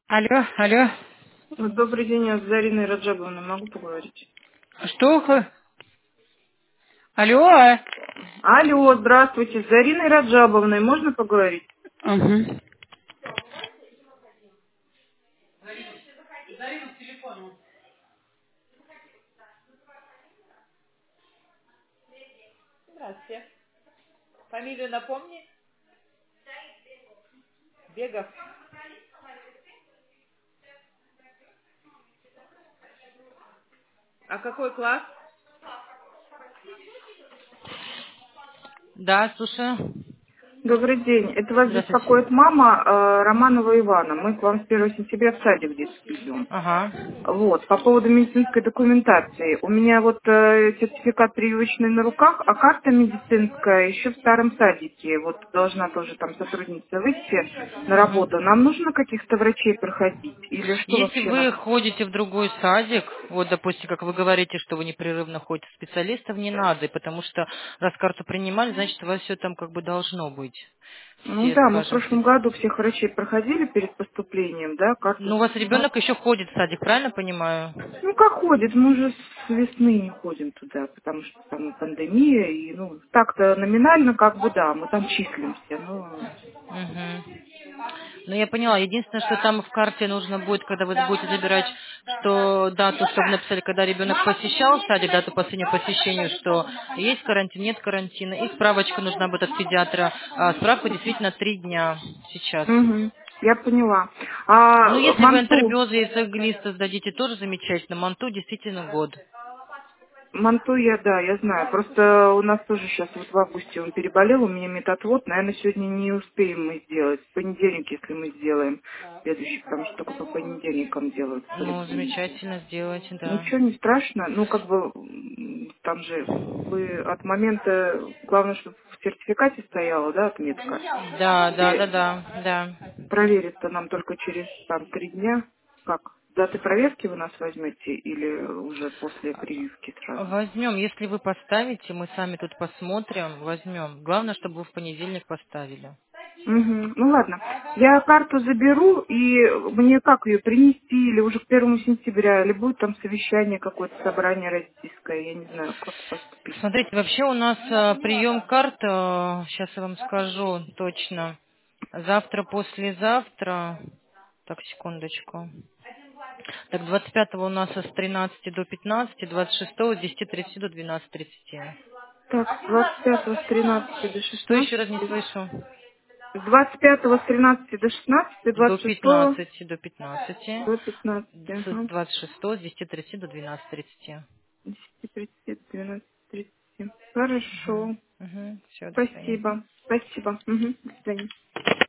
Алло, алло. Добрый день, я с Зариной Раджабовной могу поговорить? Что? Алло. Алло, здравствуйте, с Зариной Раджабовной можно поговорить? Угу. Здравствуйте. Фамилию напомни. Бегов. А какой класс? Да, слушаю. Добрый день, это вас Здравствуйте. беспокоит мама Романова Ивана. Мы к вам с 1 сентября в садик детский идем. Ага. Вот, по поводу медицинской документации. У меня вот сертификат прививочный на руках, а карта медицинская еще в старом садике. Вот должна тоже там сотрудница выйти на работу. Угу. Нам нужно каких-то врачей проходить? Или что Если вообще вы надо? ходите в другой садик, вот, допустим, как вы говорите, что вы непрерывно ходите, специалистов не надо, потому что раз карту принимали, значит, у вас все там как бы должно быть. Ну Все, да, мы в скажем, прошлом году всех врачей проходили перед поступлением, да, карту. ну, у вас ребенок еще ходит в садик, правильно понимаю? Ну как ходит, мы уже с весны не ходим туда, потому что там и пандемия, и ну так-то номинально как бы да, мы там числимся, но... Угу. Ну, я поняла. Единственное, что там в карте нужно будет, когда вы будете забирать, что дату, чтобы написали, когда ребенок посещал садик, дату последнего посещения, что есть карантин, нет карантина, и справочка нужна будет от педиатра. Справка действительно 3 дня сейчас. Угу, я поняла. Ну, А если вы манту? интербезы и глиста сдадите, тоже замечательно. Манту действительно год. Манту я знаю. Просто у нас тоже сейчас вот в августе он переболел, у меня метатвод, наверное, сегодня не успеем мы сделать. В понедельник, если мы сделаем следующий, потому что только по понедельникам делают в Ну, поликлинике. замечательно сделайте, да. Ничего не страшно. Ну, как бы, там же вы от момента, главное, чтобы в сертификате стояла, да, отметка. Да, да, да, Или да, да. проверить-то нам только через, там, 3 дня. Как? Даты проверки вы нас возьмете или уже после прививки сразу? Возьмем, если вы поставите, мы сами тут посмотрим, возьмем. Главное, чтобы вы в понедельник поставили. Мгм. Ну ладно, я карту заберу, и мне как ее принести, или уже к 1 сентября, или будет там совещание какое-то, собрание родительское, я не знаю, как поступить. Смотрите, вообще у нас прием карт, сейчас я вам скажу точно, завтра, послезавтра, так, секундочку. Так, 25-го у нас с 13 до 15, 26-го с 10:30 до 12:30. Так, с 25 с 13 до Что еще раз не 16, слышу? с 25 с 13 до 16, До 26 15, до 15, до 15, с ага, 26 с 10:30 до 12:30. 10:30, 12:30. Хорошо, Угу, все, до свидания. спасибо, спасибо, угу. До свидания.